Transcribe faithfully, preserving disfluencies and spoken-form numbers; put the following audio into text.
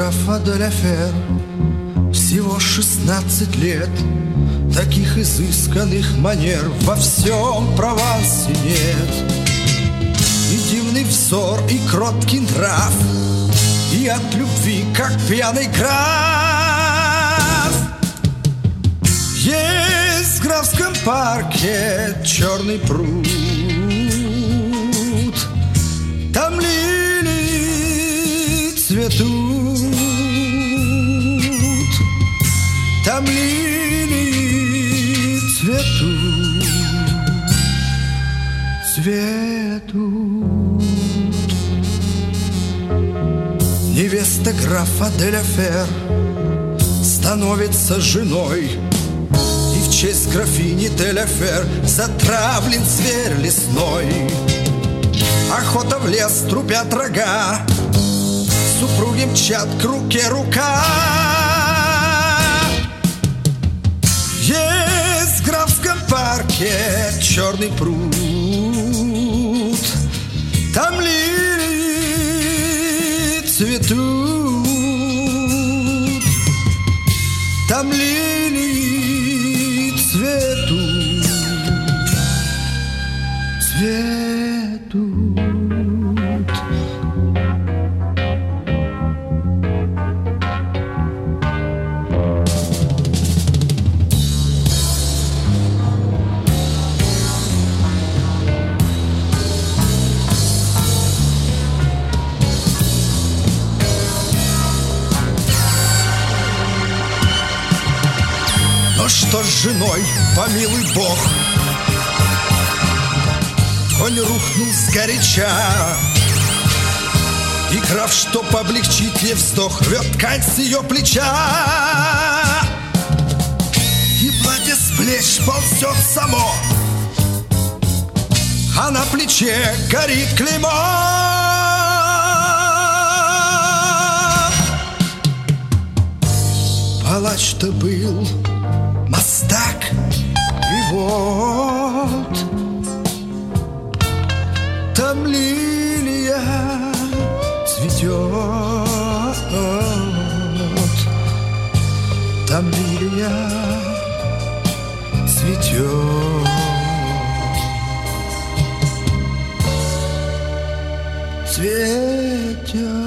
графа де ля Фер, всего шестнадцать лет. Таких изысканных манер во всем Провансе нет. И дивный взор, и кроткий нрав, и от любви, как пьяный граф. Есть в графском парке черный пруд, там лилии цветут, там лилии цветут, цветут. Невеста графа де ля Фер становится женой, и в честь графини де ля Фер затравлен зверь лесной. Охота в лес, трупят рога, супруги мчат к руке рука. Есть в графском парке черный пруд, там лилии цветут, там лилии цветут, цветут. Но что с женой, помилуй Бог, конь рухнул сгоряча, и граф, чтоб облегчить ей вздох, рвет ткань с ее плеча. И платье с плеч ползет само, а на плече горит клеймо. Палач-то был мастак, и вот там лилия цветет, там лилия цветет, цветет.